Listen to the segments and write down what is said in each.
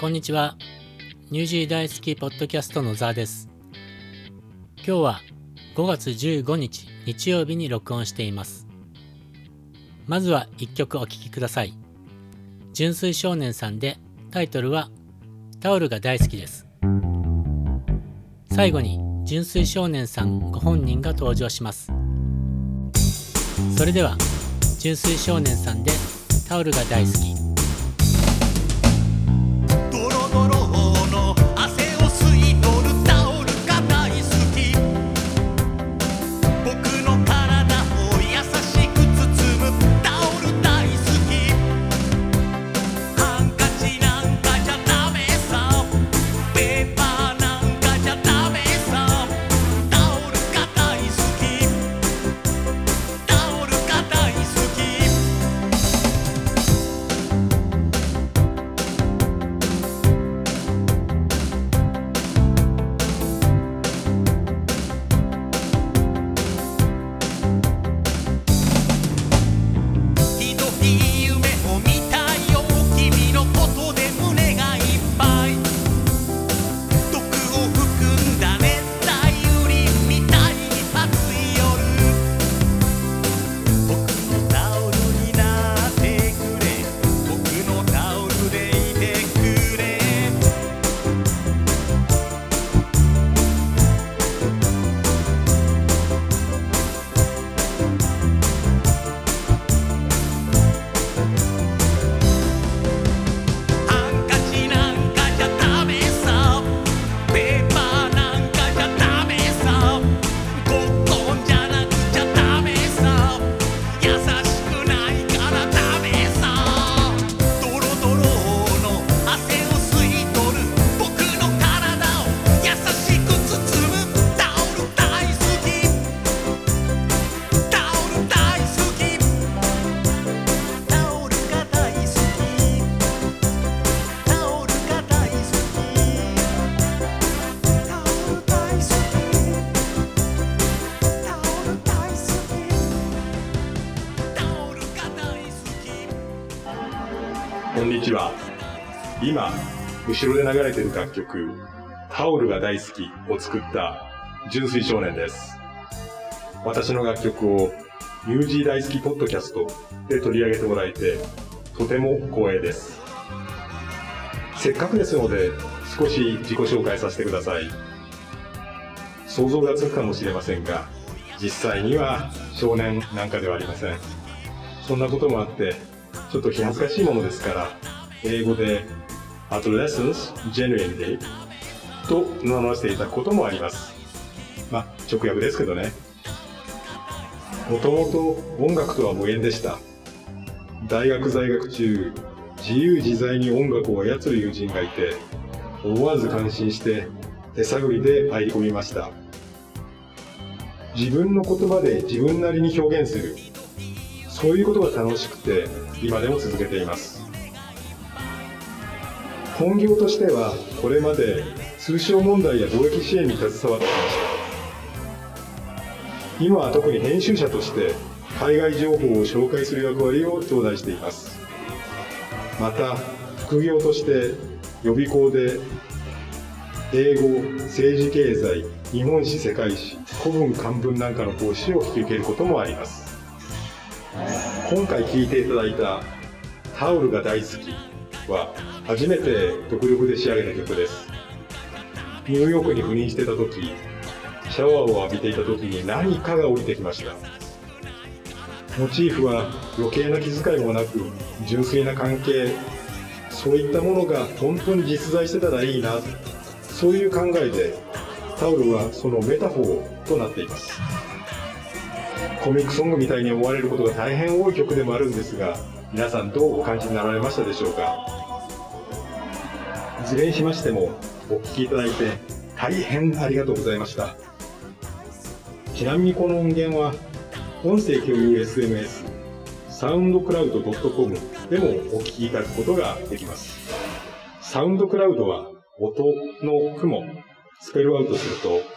こんにちは。ニュージー大好きポッドキャストのザーです。今日は5月15日日曜日に録音しています。まずは1曲お聴きください。純粋少年さんで、タイトルはタオルが大好きです。最後に純粋少年さんご本人が登場します。それでは純粋少年さんでタオルが大好き。 こんにちは。今後ろで流れている楽曲タオルが大好きを作った純粋少年です。私の楽曲をニュージー大好きポッドキャストで取り上げてもらえてとても光栄です。せっかくですので少し自己紹介させてください。想像がつくかもしれませんが、実際には少年なんかではありません。そんなこともあってちょっと気恥ずかしいものですから、英語で Adolescence Genuinely と名乗らせていただくこともあります。直訳ですけどね。もともと音楽とは無縁でした。大学在学中、自由自在に音楽を操る友人がいて、思わず感心して手探りで入り込みました。自分の言葉で自分なりに表現する、そういうことが楽しくて今でも続けています。本業としてはこれまで通商問題や貿易支援に携わってきました。今は特に編集者として海外情報を紹介する役割を頂戴しています。また副業として予備校で英語、政治経済、日本史世界史、古文漢文なんかの講師を引き受けることもあります。今回聴いていただいたタオルが大好きは初めて独力で仕上げた曲です。ニューヨークに赴任してた時、シャワーを浴びていた時に何かが降りてきました。モチーフは余計な気遣いもなく純粋な関係、そういったものが本当に実在してたらいいな、そういう考えでタオルはそのメタフォーとなっています。コミックソングみたいに思われることが大変多い曲でもあるんですが、皆さんどうお感じになられましたでしょうか。いずれにしましてもお聴きいただいて大変ありがとうございました。ちなみにこの音源は音声共有 SNS soundcloud.com でもお聴きいただくことができます。サウンドクラウドは音の雲、スペルアウトすると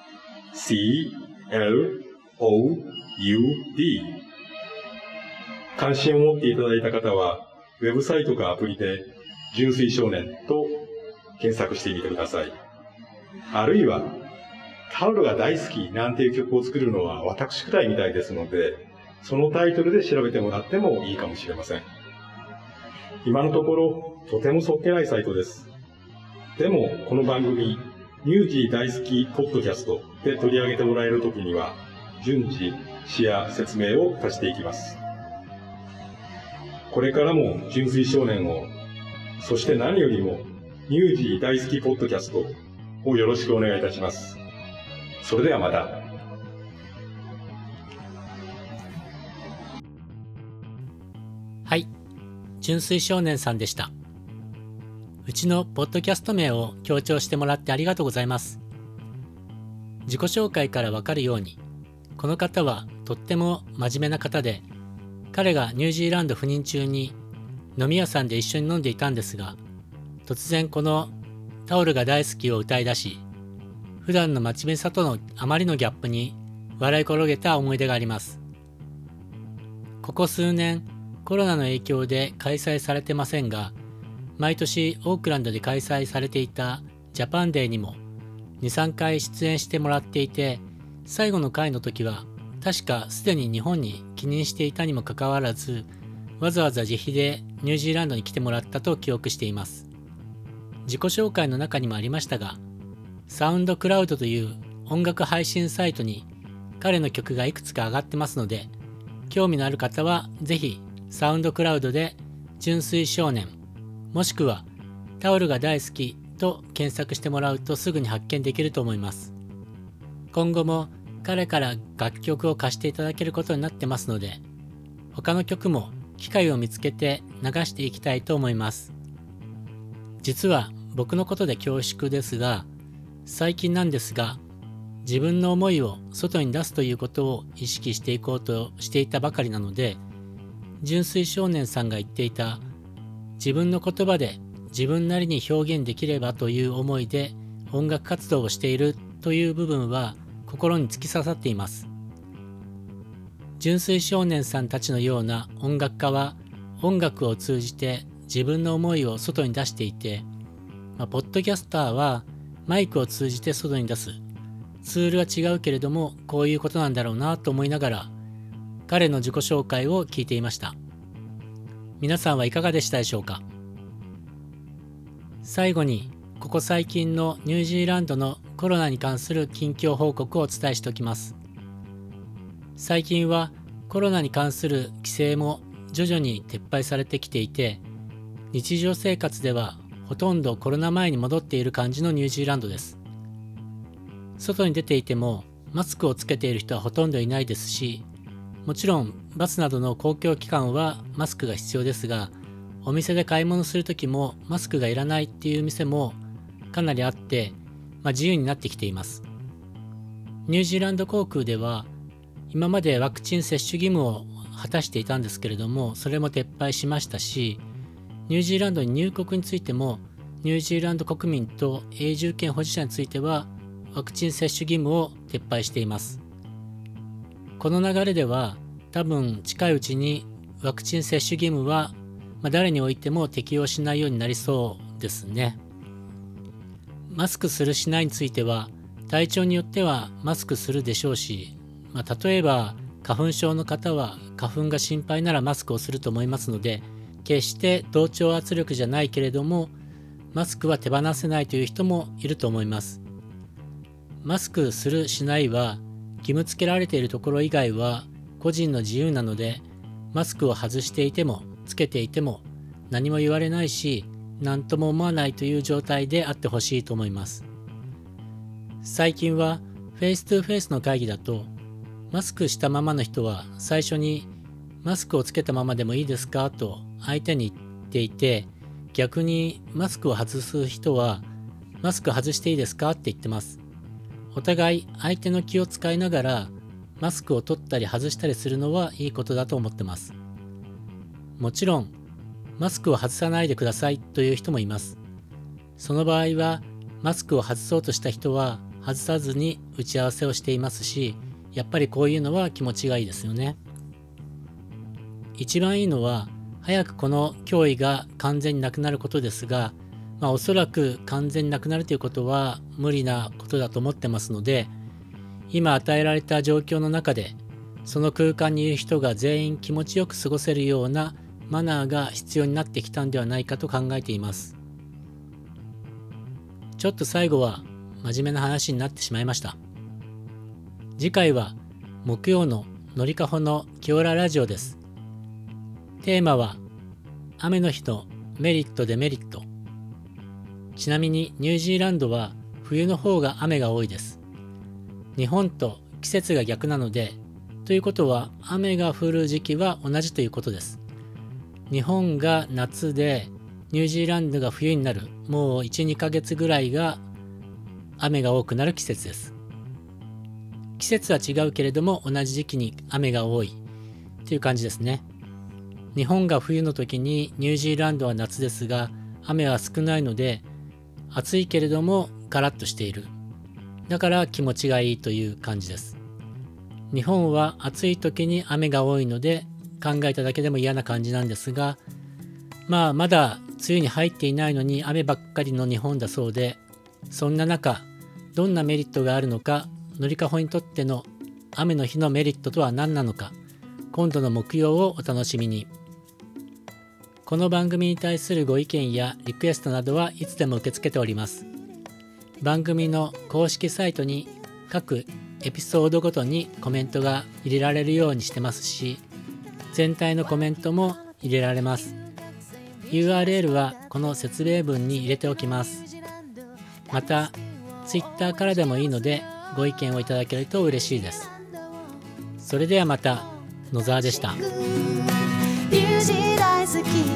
SOUNDCLOUD 関心を持っていただいた方は、ウェブサイトかアプリで、純粋少年と検索してみてください。あるいは、タオルが大好きなんていう曲を作るのは私くらいみたいですので、そのタイトルで調べてもらってもいいかもしれません。今のところ、とてもそっけないサイトです。でも、この番組、乳児大好きポッドキャストで取り上げてもらえるときには、順次、詩や説明を足していきます。これからも純粋少年を、そして何よりも乳児大好きポッドキャストをよろしくお願いいたします。それではまた。 はい、純粋少年さんでした。うちのポッドキャスト名を強調してもらってありがとうございます。自己紹介からわかるように、この方はとっても真面目な方で、彼がニュージーランド赴任中に飲み屋さんで一緒に飲んでいたんですが、突然このタオルが大好きを歌い出し、普段の真面目さとのあまりのギャップに笑い転げた思い出があります。ここ数年コロナの影響で開催されてませんが、毎年オークランドで開催されていたジャパンデーにも 2,3 回出演してもらっていて、最後の回の時は確かすでに日本に帰任していたにもかかわらず、わざわざ自費でニュージーランドに来てもらったと記憶しています。自己紹介の中にもありましたが、サウンドクラウドという音楽配信サイトに彼の曲がいくつか上がってますので、興味のある方はぜひサウンドクラウドで純粋少年、もしくはタオルが大好きと検索してもらうとすぐに発見できると思います。今後も彼から楽曲を貸していただけることになってますので、他の曲も機会を見つけて流していきたいと思います。実は僕のことで恐縮ですが、最近なんですが、自分の思いを外に出すということを意識していこうとしていたばかりなので、純粋少年さんが言っていた自分の言葉で自分なりに表現できればという思いで音楽活動をしているという部分は心に突き刺さっています。純粋少年さんたちのような音楽家は音楽を通じて自分の思いを外に出していて、ポッドキャスターはマイクを通じて外に出す。ツールは違うけれどもこういうことなんだろうなと思いながら彼の自己紹介を聞いていました。皆さんはいかがでしたでしょうか。最後にここ最近のニュージーランドのコロナに関する近況報告をお伝えしておきます。最近はコロナに関する規制も徐々に撤廃されてきていて、日常生活ではほとんどコロナ前に戻っている感じのニュージーランドです。外に出ていてもマスクをつけている人はほとんどいないですし、もちろんバスなどの公共機関はマスクが必要ですが、お店で買い物するときもマスクがいらないっていう店もかなりあって、自由になってきています。ニュージーランド航空では今までワクチン接種義務を果たしていたんですけれども、それも撤廃しましたし、ニュージーランドに入国についてもニュージーランド国民と永住権保持者についてはワクチン接種義務を撤廃しています。この流れでは多分近いうちにワクチン接種義務は誰においても適用しないようになりそうですね。マスクするしないについては体調によってはマスクするでしょうし、例えば花粉症の方は花粉が心配ならマスクをすると思いますので、決して同調圧力じゃないけれどもマスクは手放せないという人もいると思います。マスクするしないは義務付けられているところ以外は個人の自由なので、マスクを外していてもつけていても何も言われないし何とも思わないという状態であってほしいと思います。最近はフェイストゥフェイスの会議だとマスクしたままの人は最初にマスクをつけたままでもいいですかと相手に言っていて、逆にマスクを外す人はマスク外していいですかって言ってます。お互い相手の気を使いながらマスクを取ったり外したりするのはいいことだと思ってます。もちろんマスクを外さないでくださいという人もいます。その場合はマスクを外そうとした人は外さずに打ち合わせをしていますし、やっぱりこういうのは気持ちがいいですよね。 一番いいのは早くこの脅威が完全になくなることですが、おそらく完全になくなるということは無理なことだと思ってますので、今与えられた状況の中でその空間にいる人が全員気持ちよく過ごせるようなマナーが必要になってきたんではないかと考えています。ちょっと最後は真面目な話になってしまいました。次回は木曜ののりかほのキオララジオです。テーマは雨の日のメリットデメリット。ちなみにニュージーランドは冬の方が雨が多いです。日本と季節が逆なので、ということは雨が降る時期は同じということです。日本が夏でニュージーランドが冬になる、もう 1,2 ヶ月ぐらいが雨が多くなる季節です。季節は違うけれども同じ時期に雨が多いという感じですね。日本が冬の時にニュージーランドは夏ですが、雨は少ないので暑いけれどもカラッとしている。だから気持ちがいいという感じです。日本は暑い時に雨が多いので考えただけでも嫌な感じなんですが、まだ梅雨に入っていないのに雨ばっかりの日本だそうで、そんな中どんなメリットがあるのか、のりかほにとっての雨の日のメリットとは何なのか、今度の木曜をお楽しみに。この番組に対するご意見やリクエストなどはいつでも受け付けております。番組の公式サイトに各エピソードごとにコメントが入れられるようにしてますし、全体のコメントも入れられます。URL はこの説明文に入れておきます。また Twitter からでもいいのでご意見をいただけると嬉しいです。それではまた、野沢でした。 ミュージック大好き